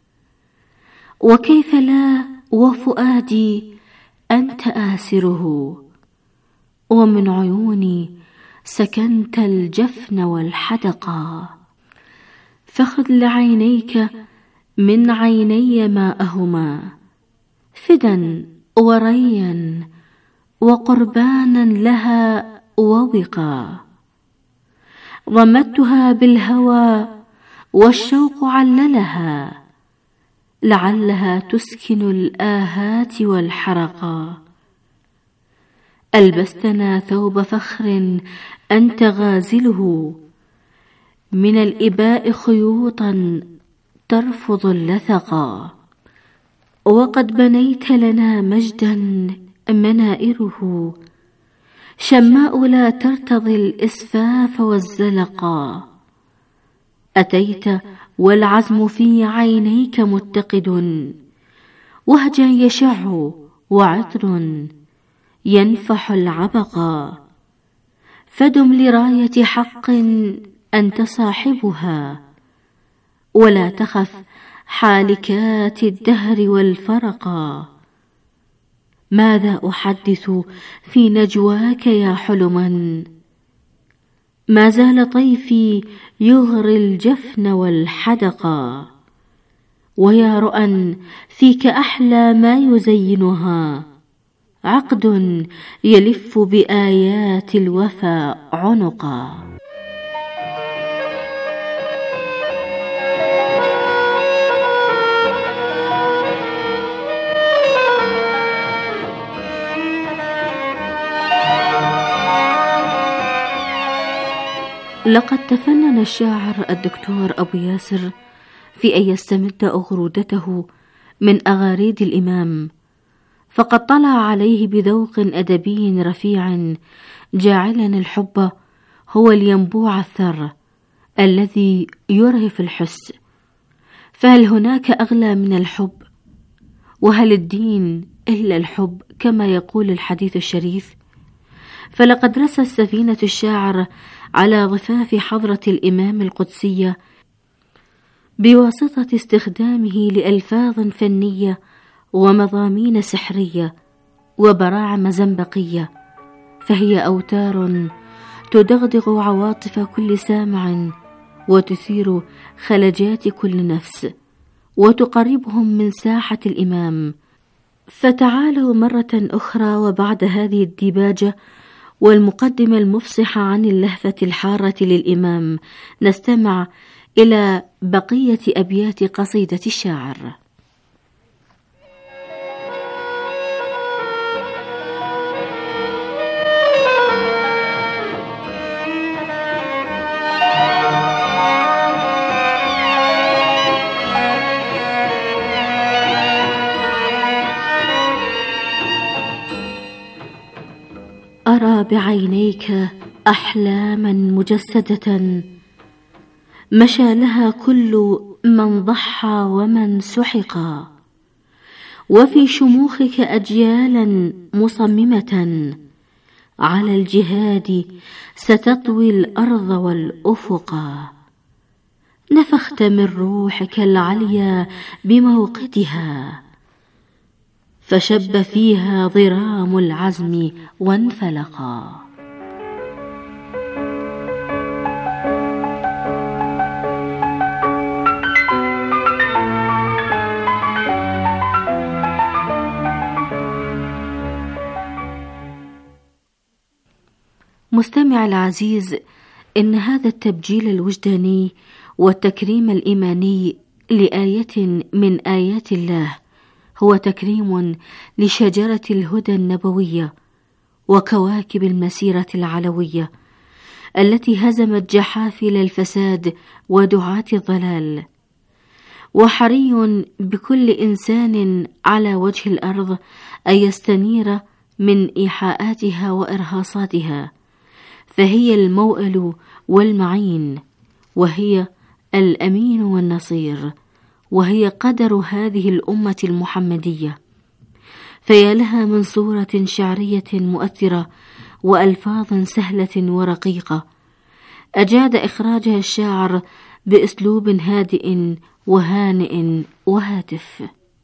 وكيف لا وفؤادي أنت آسره، ومن عيوني سكنت الجفن والحدقا. فخذ لعينيك من عيني ماءهما، فدا وريا وقربانا لها ووقا. ضمتها بالهوى والشوق عللها، لعلها تسكن الآهات والحرقا. ألبستنا ثوب فخر أنت غازله، من الإباء خيوطا ترفض اللثقا. وقد بنيت لنا مجدا منائره، شماء لا ترتضي الإسفاف والزلقا. أتيت والعزم في عينيك متقد، وهجا يشع وعطر ينفح العبقا. فدم لراية حق أنت صاحبها، ولا تخف حالكات الدهر والفرقا. ماذا أحدث في نجواك يا حلما، ما زال طيفي يغري الجفن والحدقا. ويا رؤى فيك أحلى ما يزينها، عقد يلف بآيات الوفا عنقا. لقد تفنن الشاعر الدكتور أبو ياسر في أن يستمد أغرودته من أغاريد الإمام، فقد طلع عليه بذوق أدبي رفيع، جاعلا الحب هو الينبوع الثر الذي يرهف الحس. فهل هناك أغلى من الحب؟ وهل الدين إلا الحب كما يقول الحديث الشريف؟ فلقد رست سفينة الشاعر على ضفاف حضرة الإمام القدسية بواسطة استخدامه لألفاظ فنية ومضامين سحرية وبراعم زنبقية، فهي أوتار تدغدغ عواطف كل سامع وتثير خلجات كل نفس وتقربهم من ساحة الإمام. فتعالوا مرة أخرى وبعد هذه الديباجة والمقدمة المفصحة عن اللهفة الحارة للإمام نستمع إلى بقية أبيات قصيدة الشاعر. أرى بعينيك أحلاما مجسدة مشى لها كل من ضحى ومن سحقا، وفي شموخك أجيالا مصممة على الجهاد ستطوي الأرض والأفقا. نفخت من روحك العليا بموقدها، فشب فيها ضرام العزم وانفلقا. مستمع العزيز، إن هذا التبجيل الوجداني والتكريم الإيماني لآية من آيات الله هو تكريم لشجرة الهدى النبوية وكواكب المسيرة العلوية التي هزمت جحافل الفساد ودعاة الضلال. وحري بكل إنسان على وجه الأرض أن يستنير من إيحاءاتها وإرهاصاتها، فهي الموئل والمعين، وهي الأمين والنصير، وهي قدر هذه الأمة المحمدية. فيا لها من صورة شعرية مؤثرة وألفاظ سهلة ورقيقة أجاد إخراجها الشاعر بأسلوب هادئ وهانئ وهاتف.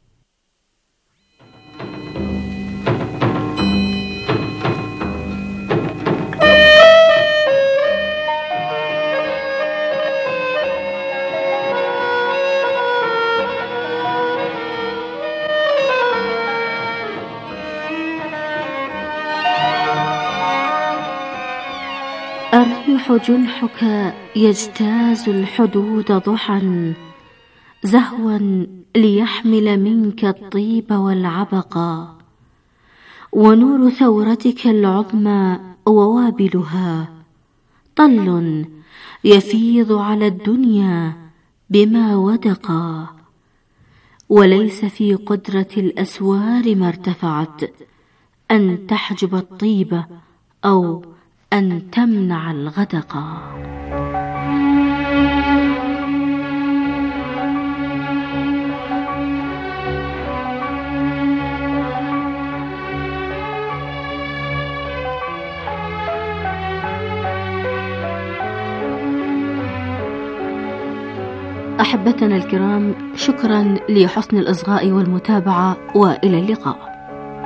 الريح جنحك يجتاز الحدود ضحى زهوا ليحمل منك الطيب والعبقا، ونور ثورتك العظمى ووابلها طل يفيض على الدنيا بما ودقا، وليس في قدرة الأسوار ما ارتفعت أن تحجب الطيب أو أن تمنع الغدقا. أحبتنا الكرام، شكرا لحسن الإصغاء والمتابعة، وإلى اللقاء.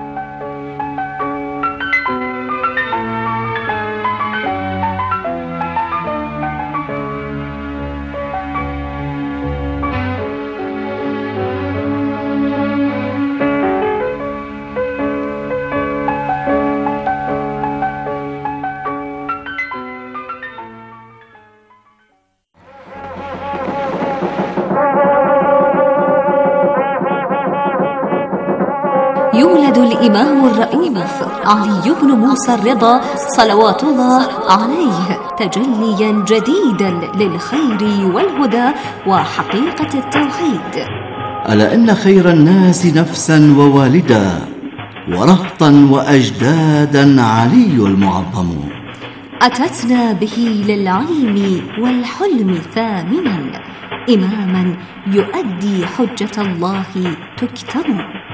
يولد الإمام الرئيف علي بن موسى الرضا صلوات الله عليه تجليا جديدا للخير والهدى وحقيقة التوحيد. ألا إن خير الناس نفسا ووالدا ورهطا وأجدادا علي المعظم، أتتنا به للعلم والحلم ثامنا، إماما يؤدي حجة الله تكتم.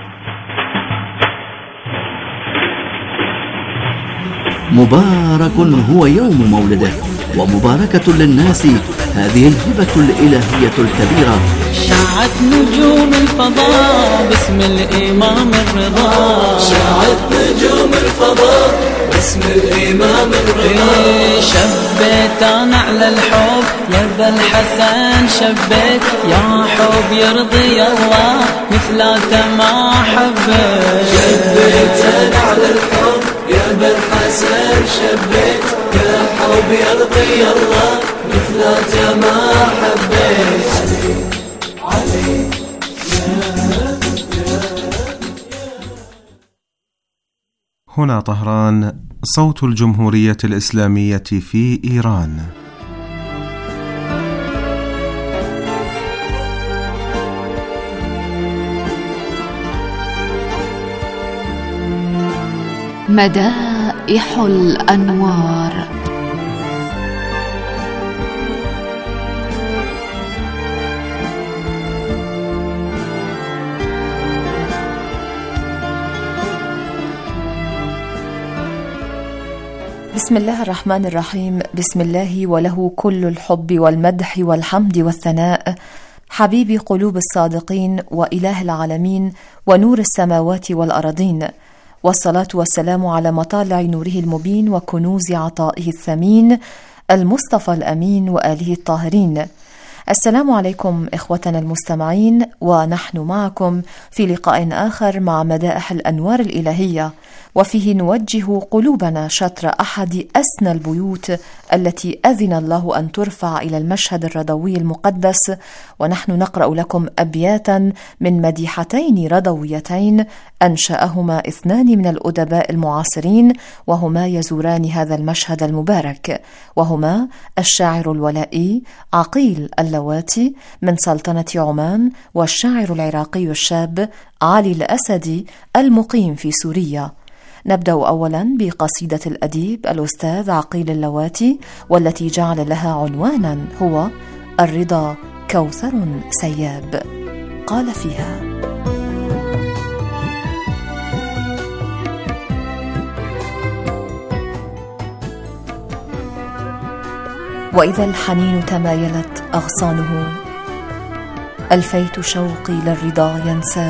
مبارك هو يوم مولده، ومباركة للناس هذه الهبة الإلهية الكبيرة. شعت نجوم الفضاء باسم الإمام الرضا، شعت نجوم الفضاء باسم الإمام الرضا. شبيت أنا على الحب يا ذا الحسن، شبيت يا حب يرضي الله مثلك ما حبيت. شبيت أنا على الحب يا ذا الحسن، شبيت يا حب يرضي الله مثلك ما حبيت. علي هنا طهران، صوت الجمهورية الإسلامية في إيران. مدى رائح الأنوار. بسم الله الرحمن الرحيم. بسم الله وله كل الحب والمدح والحمد والثناء، حبيب قلوب الصادقين وإله العالمين ونور السماوات والأرضين، والصلاة والسلام على مطالع نوره المبين وكنوز عطائه الثمين، المصطفى الأمين وآله الطاهرين. السلام عليكم إخوتنا المستمعين، ونحن معكم في لقاء آخر مع مدائح الأنوار الإلهية، وفيه نوجه قلوبنا شطر أحد أسنى البيوت التي أذن الله أن ترفع إلى المشهد الرضوي المقدس، ونحن نقرأ لكم أبياتا من مديحتين رضويتين أنشأهما اثنان من الأدباء المعاصرين، وهما يزوران هذا المشهد المبارك، وهما الشاعر الولائي عقيل اللواتي من سلطنة عمان، والشاعر العراقي الشاب علي الأسدي المقيم في سوريا. نبدأ أولا بقصيدة الأديب الأستاذ عقيل اللواتي، والتي جعل لها عنوانا هو الرضا كوثر سياب. قال فيها: وإذا الحنين تمايلت أغصانه، ألفيت شوقي للرضا ينساب،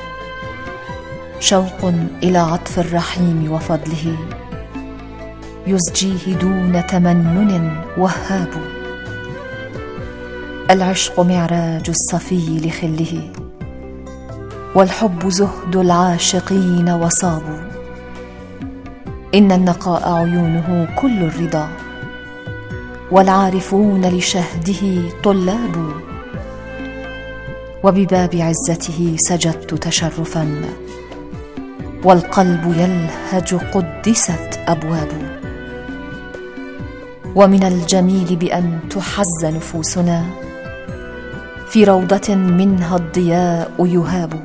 شوق إلى عطف الرحيم وفضله، يزجيه دون تمنن وهاب. العشق معراج الصفي لخله، والحب زهد العاشقين وصاب. إن النقاء عيونه كل الرضا، والعارفون لشهده طلاب. وبباب عزته سجدت تشرفا، والقلب يلهج قدست أبواب. ومن الجميل بأن تحز نفوسنا، في روضة منها الضياء يهاب.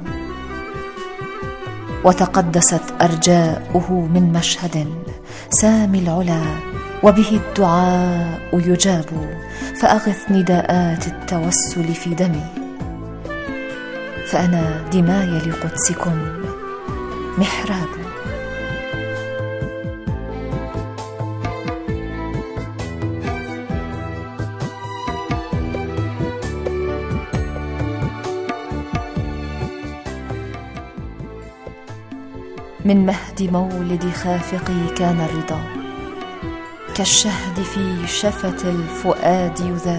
وتقدست أرجاؤه من مشهد سامي العلا، وبه الدعاء يجاب. فأغث نداءات التوسل في دمي، فأنا دماي لقدسكم محراب. من مهد مولد خافقي كان الرضا، كالشهد في شفة الفؤاد يذاب.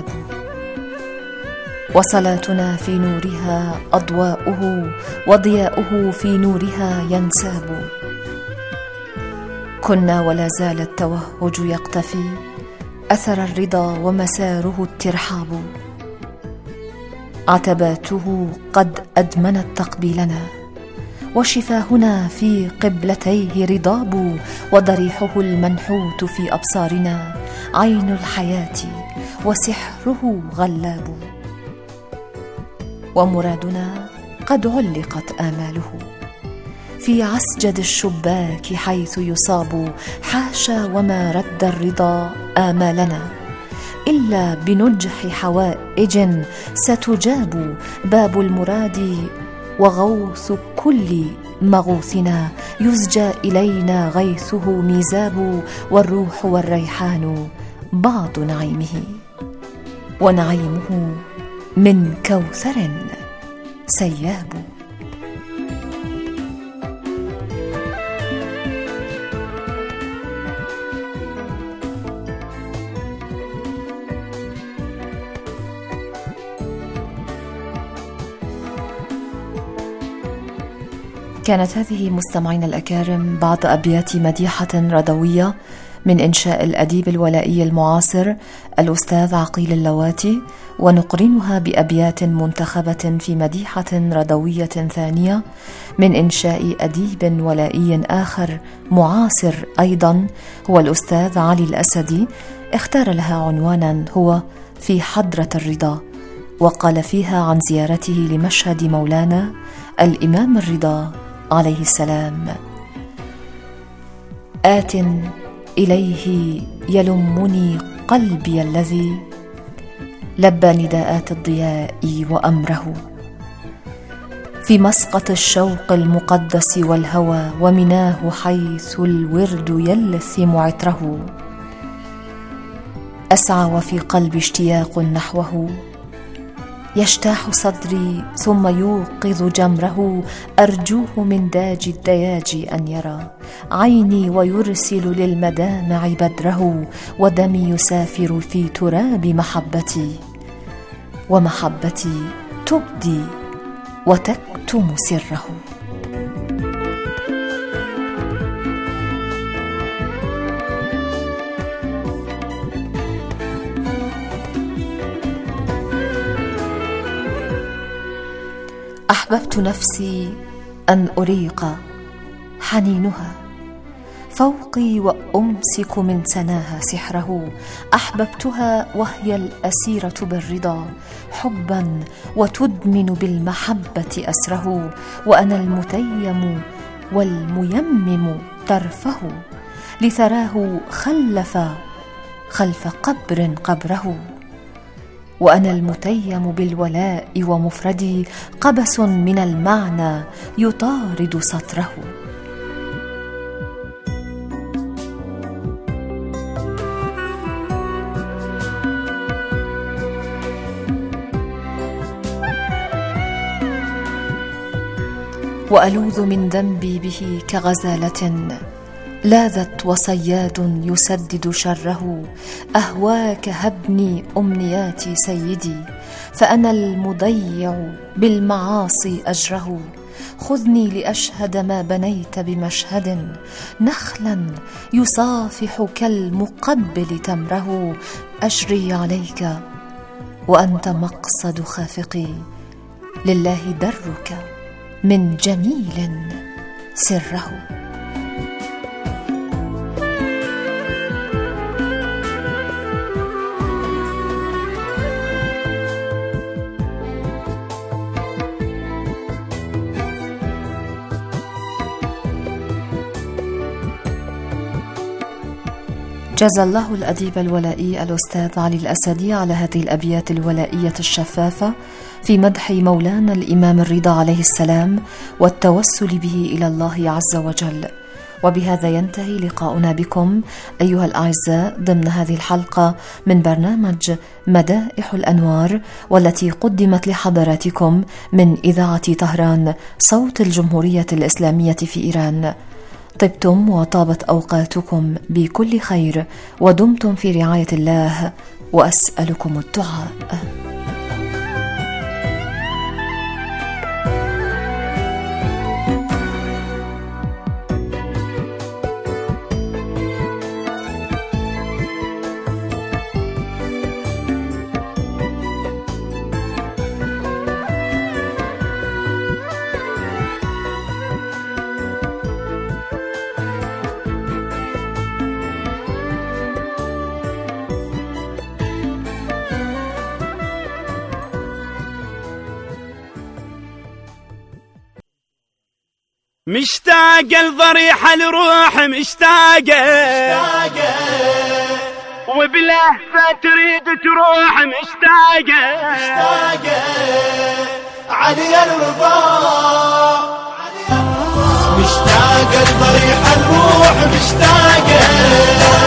وصلاتنا في نورها أضواؤه، وضياؤه في نورها ينساب. كنا ولا زال التوهج يقتفي أثر الرضا، ومساره الترحاب. عتباته قد أدمنت تقبيلنا، وشفاهنا في قبلتيه رضاب. وضريحه المنحوت في أبصارنا عين الحياة، وسحره غلاب. ومرادنا قد علقت آماله في عسجد الشباك حيث يصاب. حاشا وما رد الرضا آمالنا، إلا بنجح حوائج ستجاب. باب المراد وغوث كل مغوثنا، يزجى إلينا غيثه ميزاب. والروح والريحان بعض نعيمه، ونعيمه من كوثر سياب. كانت هذه مستمعين الأكارم بعض أبيات مديحة رضوية من إنشاء الأديب الولائي المعاصر الأستاذ عقيل اللواتي، ونقرنها بأبيات منتخبة في مديحة رضوية ثانية من إنشاء أديب ولائي آخر معاصر أيضا هو الأستاذ علي الأسدي. اختار لها عنوانا هو في حضرة الرضا، وقال فيها عن زيارته لمشهد مولانا الإمام الرضا عليه السلام: آت إليه يلمني قلبي الذي لبى نداءات الضياء وأمره، في مسقط الشوق المقدس والهوى ومناه حيث الورد يلثم عطره، أسعى وفي قلبي اشتياق نحوه، يجتاح صدري ثم يوقظ جمره، أرجوه من داج الدياج أن يرى عيني ويرسل للمدامع بدره، ودمي يسافر في تراب محبتي، ومحبتي تبدي وتكتم سره. أحببت نفسي أن أريق حنينها فوقي وأمسك من سناها سحره، أحببتها وهي الأسيرة بالرضا حبا وتدمن بالمحبة أسره، وأنا المتيم والميمم طرفه، لثراه خلف خلف قبر قبره، وأنا المتيم بالولاء ومفردي قبس من المعنى يطارد سطره. وألوذ من ذنبي به كغزالة لاذت وصياد يسدد شره، أهواك هبني أمنياتي سيدي، فأنا المضيع بالمعاصي أجره، خذني لأشهد ما بنيت بمشهد، نخلا يصافح كالمقبل تمره، أجري عليك وأنت مقصد خافقي، لله درك من جميل سره. جزى الله الأديب الولائي الأستاذ علي الأسدي على هذه الأبيات الولائية الشفافة في مدح مولانا الإمام الرضا عليه السلام والتوسل به إلى الله عز وجل. وبهذا ينتهي لقاؤنا بكم أيها الأعزاء ضمن هذه الحلقة من برنامج مدائح الأنوار، والتي قدمت لحضراتكم من إذاعة طهران صوت الجمهورية الإسلامية في إيران. طبتم وطابت أوقاتكم بكل خير، ودمتم في رعاية الله، وأسألكم الدعاء. مشتاقة الضريحة الروح مشتاقة مشتاقة، وبلهفة تريد تروح مشتاقة مشتاقة، علي الرضا مشتاقة الضريحة الروح مشتاقة.